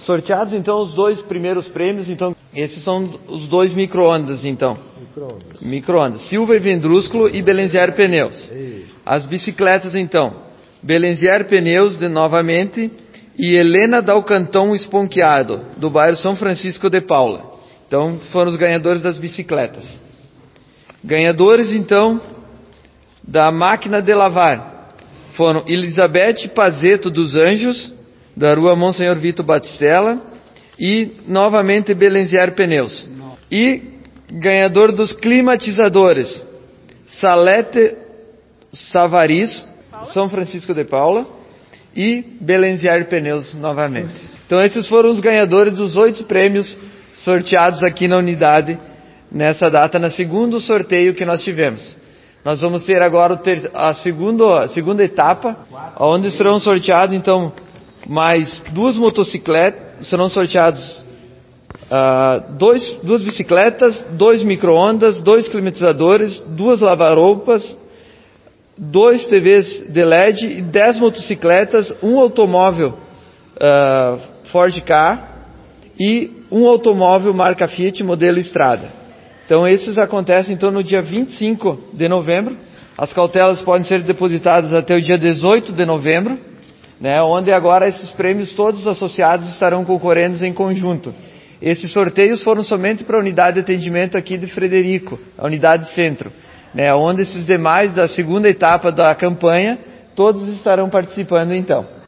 sorteados então os 2 primeiros prêmios, então esses são os 2 micro-ondas então. Micro-ondas. Silva e Vendrúsculo e Belenzier Pneus. As bicicletas então, Belenzier Pneus novamente e Helena Dalcanton Esponqueado, do bairro São Francisco de Paula. Então foram os ganhadores das bicicletas. Ganhadores então da máquina de lavar foram Elizabeth Pazeto dos Anjos, da rua Monsenhor Vito Batistella, e novamente Belenzier Pneus. E ganhador dos climatizadores, Salete Savaris, São Francisco de Paula, e Belenzier Pneus novamente. Então esses foram os ganhadores dos 8 prêmios sorteados aqui na unidade nessa data, no segundo sorteio que nós tivemos. Nós vamos ter agora a segunda etapa, onde serão sorteados então mais 2 motocicletas, serão sorteados 2 bicicletas, 2 micro-ondas, 2 climatizadores, 2 lava-roupas, 2 TVs de LED e 10 motocicletas, 1 automóvel Ford Ka e 1 automóvel marca Fiat modelo Estrada. Então esses acontecem então no dia 25 de novembro. As cautelas podem ser depositadas até o dia 18 de novembro, né, onde agora esses prêmios todos associados estarão concorrendo em conjunto. Esses sorteios foram somente para a unidade de atendimento aqui de Frederico, a unidade centro, né, onde esses demais da segunda etapa da campanha, todos estarão participando então.